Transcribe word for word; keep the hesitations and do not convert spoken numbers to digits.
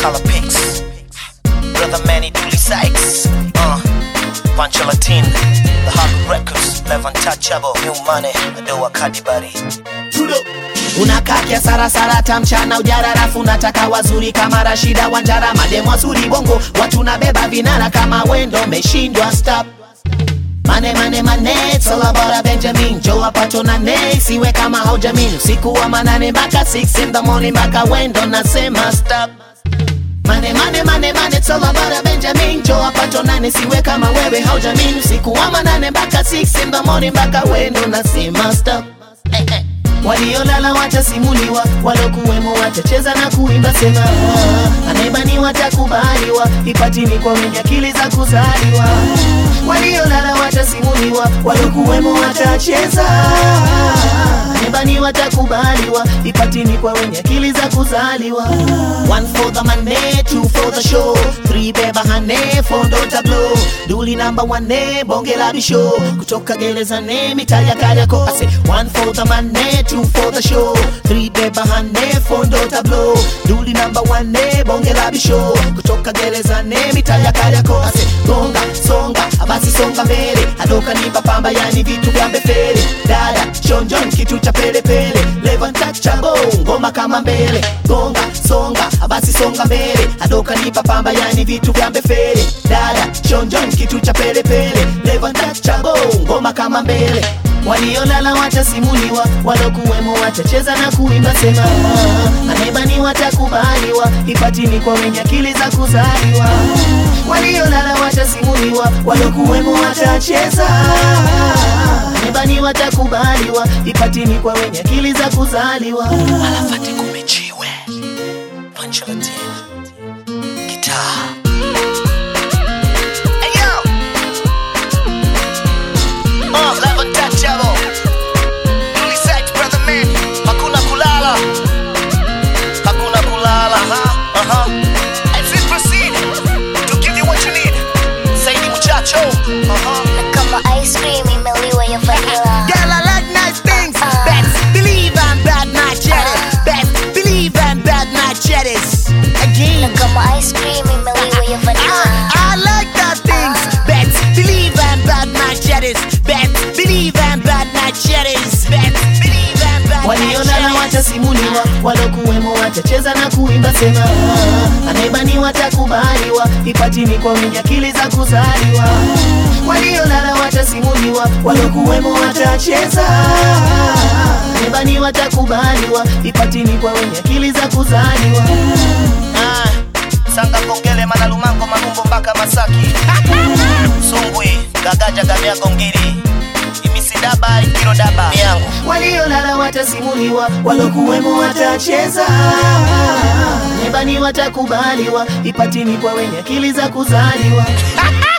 Color Pics, Brother Manny Dooley Sykes, uh, Pancho Latin, The Hard Records, Lev Untouchable, New Money, Adoa Kadibari. Unakakia sara sara tamchana ujara rafu nataka wazuri kama Rashida Wanjara mademo wazuri bongo watu nabeba vinara kama wendo meshindwa stop. Mane mane mane it's all about a Benjamin Joe apato na ne siwe kama haujamin usiku wa manane mpaka six in the morning mpaka wendo nasema stop. Mane mane mane mane it's all about a Benjamin Joe apato na ne siwe kama wewe haujamin usiku wa manane mpaka six in the morning mpaka wendo nasema stop. eh, eh. Waliolala watasimuliwa, walokuwemo watacheza na kuimba sema ah, anaibani watakubaliwa, ipatini kwa wenye akili za kuzaliwa. Waliolala watasimuliwa, walokuwemo watacheza anaibani watakubaliwa, ipatini kwa wenye akili za kuzaliwa. One for the money, two for the show, three beba hane, four don't blow. Dooley number one ne, bonge la bisho, kutoka gereza ne, mitaya Kariakoo. I say one for the money, two for the show, three beba hane, four don't blow. Dooley number one ne, bonge la bisho, kutoka gereza ne, mitaya Kariakoo. I say gonga, songa, abasi songa mbele, adoka nipa pamba yani vitu vya mbefele. Dada, shonjon kitu cha pele pele, Lev Untouchable, ngoma kama mbele. Gonga, songa, abasi songa mbele, adoka nipa pamba yani vitu vya mbefele. Dada, shonjon kitu cha pele pele, Lev Untouchable, ngoma kama mbele. Waliolala watasimuliwa, walokuwemo watacheza na kuimba sema ah, anaibani watakubaliwa, ipatini kwa wenye akili za kuzaliwa. Waliolala watasimuliwa, walokuwemo watacheza anaibani watakubaliwa, ipatini kwa wenye akili za kuzaliwa. Alafati kumechiwe Pancho Latin, Guitar. Untouchable, Dooley Sykes, Brother Manny, hakuna kulala, hakuna kulala, uh-huh, uh-huh. As we proceed to give you what you need, Saidi muchacho, uh-huh. Kama ice cream imeliwa ya vanilla. Girl, I like nice things, uh, best believe I'm bad night jetties, best believe I'm bad night jetties. Again, Kama ice cream imeliwa ya vanilla. I, I like that things, best believe I'm bad night jetties, best believe I'm bad night jetties, best believe I'm bad. Waliolala watasimuliwa, walokuwemo watacheza na kuimba sema ah, anaibani watakubaliwa, ipatini kwa wenye akili za kuzaliwa. Waliolala watasimuliwa, walokuwemo watacheza anaibani watakubaliwa, ipatini kwa wenye akili za kuzaliwa. Ah, Sanga Kongele Manalumango Manumbo mpaka Masaki Sungwi Gagaja Gamea Gongiri Imisidaba Ikirodaba miangu. Waliolala watasimuliwa, walokuwemo watacheza anaibani watakubaliwa, ipatini kwa wenye akili za kuzaliwa.